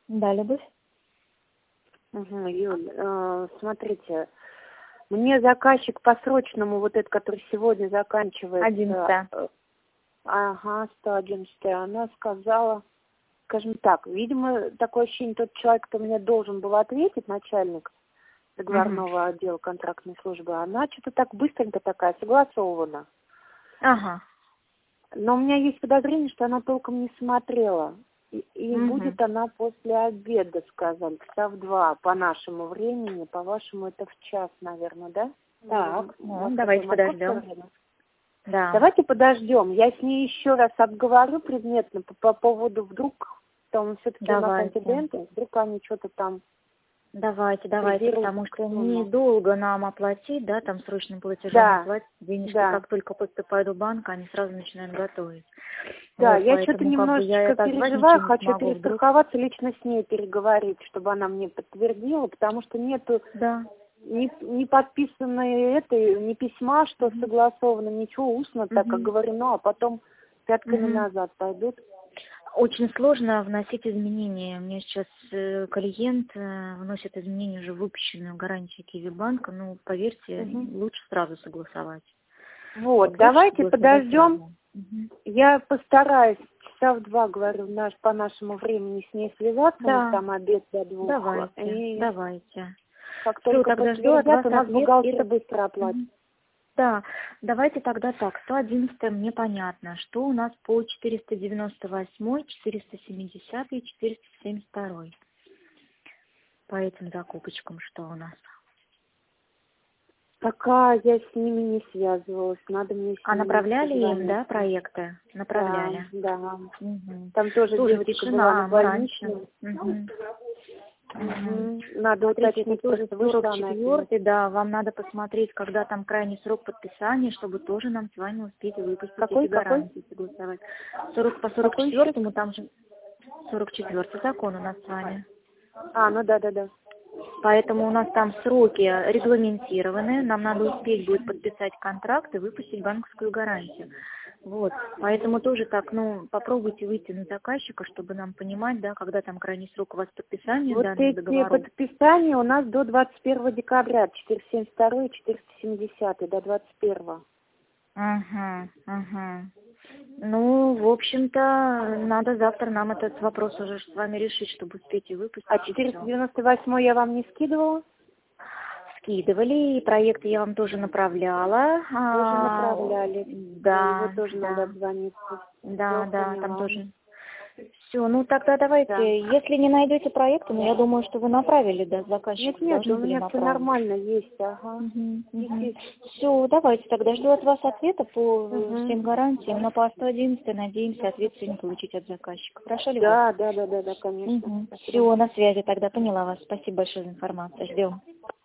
Да, Любовь? Угу, Юль, смотрите, мне заказчик по срочному, вот этот, который сегодня заканчивается, 11. ага, 111, она сказала, скажем так, видимо, такое ощущение, тот человек, кто мне должен был ответить, начальник договорного отдела контрактной службы, она что-то так быстренько такая, согласована. Ага. Но у меня есть подозрение, что она толком не смотрела. И будет она после обеда, сказали, часа в 2 по нашему времени, по вашему это в час, наверное, да? Так, ну, давайте подождем. Да. Давайте подождем. Я с ней еще раз обговорю предметно по поводу вдруг, там все-таки у нас антиденты, вдруг они что-то там. Давайте, потому что недолго нам оплатить, да, там срочным платежом оплатить денежки, как только поступают в банк, они сразу начинают готовить. Да, вот, я что-то немножечко переживаю, хочу перестраховаться, лично с ней переговорить, чтобы она мне подтвердила, потому что нету не подписанной ни письма, что согласовано, ничего устно, так как говорено, а потом пятками назад пойдут. Очень сложно вносить изменения. Мне сейчас клиент вносит изменения уже в выпущенную гарантию Киевбанка. Ну, поверьте, лучше сразу согласовать. Вот, давайте подождем. Я постараюсь часа в 2, говорю, по нашему времени с ней связаться, у нас там обед до 2. Давайте. Как только подтвердят, у нас бухгалтер быстро оплатит. Да, давайте тогда так, 111 мне понятно, что у нас по 498, 470 и 472. По этим закупочкам что у нас? Пока я с ними не связывалась, надо мне с ними направляли им, да, проекты? Направляли. Да. Там тоже девочка была на больничном. Надо уточнить, тоже 44-й, да, вам надо посмотреть, когда там крайний срок подписания, чтобы тоже нам с вами успеть выпустить эти гарантии, согласовать. По 44-му, там же 44-й закон у нас с вами. Ну да. Поэтому у нас там сроки регламентированы, нам надо успеть будет подписать контракт и выпустить банковскую гарантию. Вот, поэтому тоже так, попробуйте выйти на заказчика, чтобы нам понимать, да, когда там крайний срок у вас подписания данных договоров. Вот эти подписания у нас до 21 декабря, 472 и 470, до 21. Ну, в общем-то, надо завтра нам этот вопрос уже с вами решить, чтобы успеть и выпустить. А 498 я вам не скидывала? Скидывали, и проекты я вам тоже направляла. Тоже направляли. Да. Его тоже надо обзвониться. Да, там тоже. Все, тогда давайте, если не найдете проекты, я думаю, что вы направили, да, заказчику. Нет, у меня все нормально есть, Все, давайте тогда, жду от вас ответа по всем гарантиям, но по 111 надеемся ответ сегодня получить от заказчика. Хорошо ли? Да, конечно. Все, на связи тогда, поняла вас. Спасибо большое за информацию, ждем.